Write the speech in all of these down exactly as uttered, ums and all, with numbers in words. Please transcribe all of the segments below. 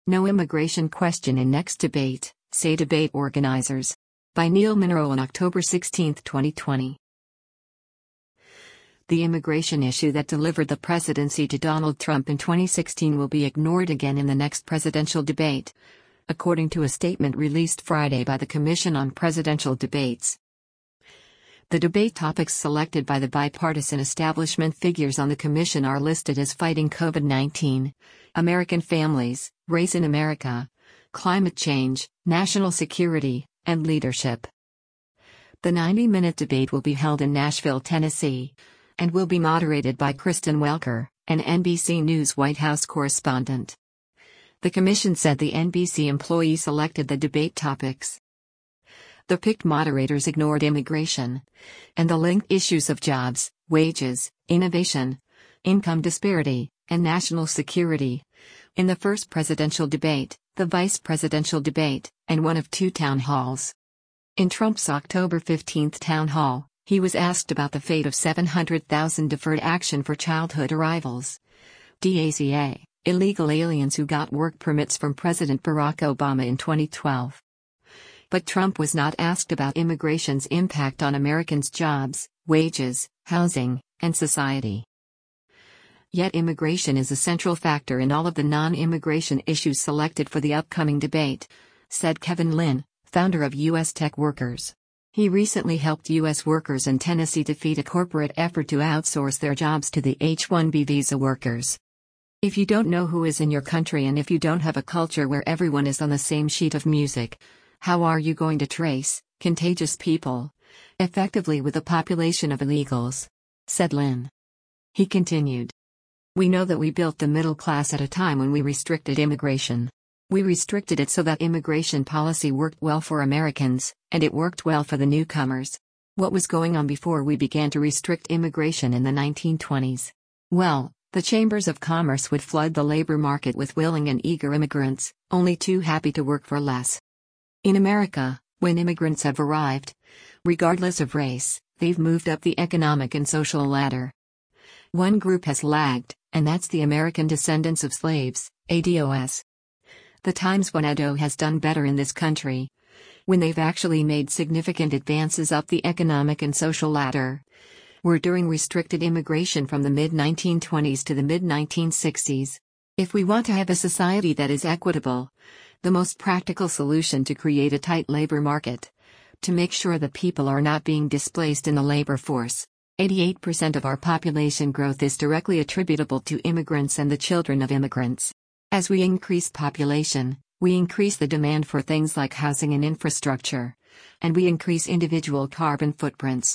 No immigration question in next debate, say debate organizers. By Neil Munro on October sixteenth, twenty twenty. The immigration issue that delivered the presidency to Donald Trump in twenty sixteen will be ignored again in the next presidential debate, according to a statement released Friday by the Commission on Presidential Debates. The debate topics selected by the bipartisan establishment figures on the commission are listed as fighting COVID nineteen, American families, race in America, climate change, national security, and leadership. The ninety-minute debate will be held in Nashville, Tennessee, and will be moderated by Kristen Welker, an N B C News White House correspondent. The commission said the N B C employee selected the debate topics. The picked moderators ignored immigration and the linked issues of jobs, wages, innovation, income disparity, and national security. In the first presidential debate, the vice presidential debate, and one of two town halls. In Trump's October fifteenth town hall, he was asked about the fate of seven hundred thousand deferred action for childhood arrivals. DACA, illegal aliens who got work permits from President Barack Obama in twenty twelve. But Trump was not asked about immigration's impact on Americans' jobs, wages, housing, and society. Yet immigration is a central factor in all of the non-immigration issues selected for the upcoming debate, said Kevin Lynn, founder of U S Tech Workers. He recently helped U S workers in Tennessee defeat a corporate effort to outsource their jobs to the H one B visa workers. If you don't know who is in your country and if you don't have a culture where everyone is on the same sheet of music, how are you going to trace contagious people effectively with a population of illegals? Said Lynn. He continued. We know that we built the middle class at a time when we restricted immigration. We restricted it so that immigration policy worked well for Americans, and it worked well for the newcomers. What was going on before we began to restrict immigration in the nineteen twenties? Well, the chambers of commerce would flood the labor market with willing and eager immigrants, only too happy to work for less. In America, when immigrants have arrived, regardless of race, they've moved up the economic and social ladder. One group has lagged, and that's the American descendants of slaves, A D O S. The times when A D O has done better in this country, when they've actually made significant advances up the economic and social ladder, were during restricted immigration from the mid nineteen twenties to the mid nineteen sixties. If we want to have a society that is equitable, the most practical solution to create a tight labor market, to make sure that people are not being displaced in the labor force. eighty-eight percent of our population growth is directly attributable to immigrants and the children of immigrants. As we increase population, we increase the demand for things like housing and infrastructure, and we increase individual carbon footprints.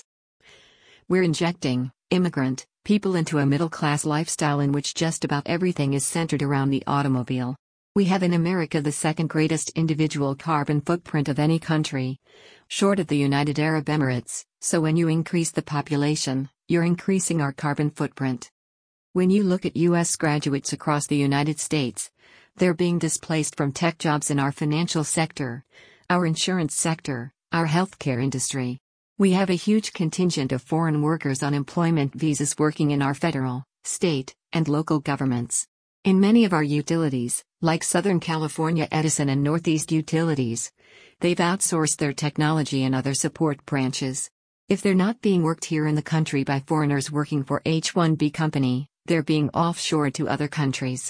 We're injecting immigrant people into a middle-class lifestyle in which just about everything is centered around the automobile. We have in America the second greatest individual carbon footprint of any country, short of the United Arab Emirates, so when you increase the population, you're increasing our carbon footprint. When you look at U S graduates across the United States, they're being displaced from tech jobs in our financial sector, our insurance sector, our healthcare industry. We have a huge contingent of foreign workers on employment visas working in our federal, state, and local governments. In many of our utilities, like Southern California Edison and Northeast Utilities, they've outsourced their technology and other support branches. If they're not being worked here in the country by foreigners working for H one B company, they're being offshored to other countries.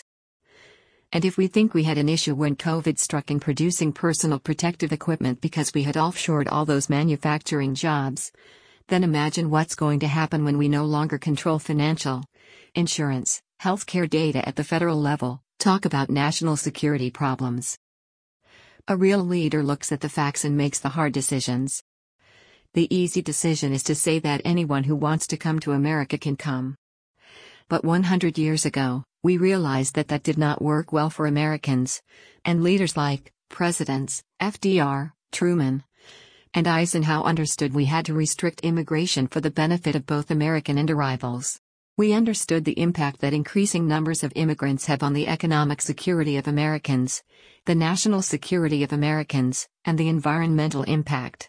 And if we think we had an issue when COVID struck in producing personal protective equipment because we had offshored all those manufacturing jobs, then imagine what's going to happen when we no longer control financial, insurance, healthcare data at the federal level. Talk about national security problems. A real leader looks at the facts and makes the hard decisions. The easy decision is to say that anyone who wants to come to America can come. But one hundred years ago, we realized that that did not work well for Americans, and leaders like Presidents F D R, Truman, and Eisenhower understood we had to restrict immigration for the benefit of both American and arrivals. We understood the impact that increasing numbers of immigrants have on the economic security of Americans, the national security of Americans, and the environmental impact.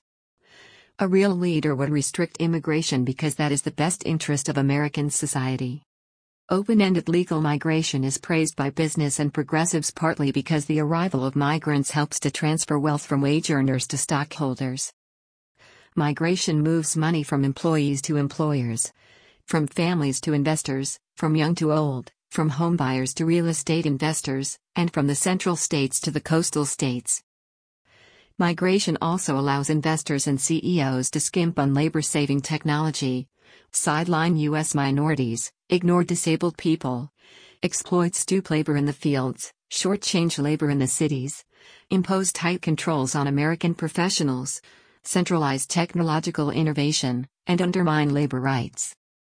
A real leader would restrict immigration because that is the best interest of American society. Open-ended legal migration is praised by business and progressives partly because the arrival of migrants helps to transfer wealth from wage earners to stockholders. Migration moves money from employees to employers, from families to investors, from young to old, from homebuyers to real estate investors, and from the central states to the coastal states. Migration also allows investors and C E Os to skimp on labor-saving technology, sideline U S minorities, ignore disabled people, exploit stoop labor in the fields, shortchange labor in the cities, impose tight controls on American professionals, centralize technological innovation, and undermine labor rights.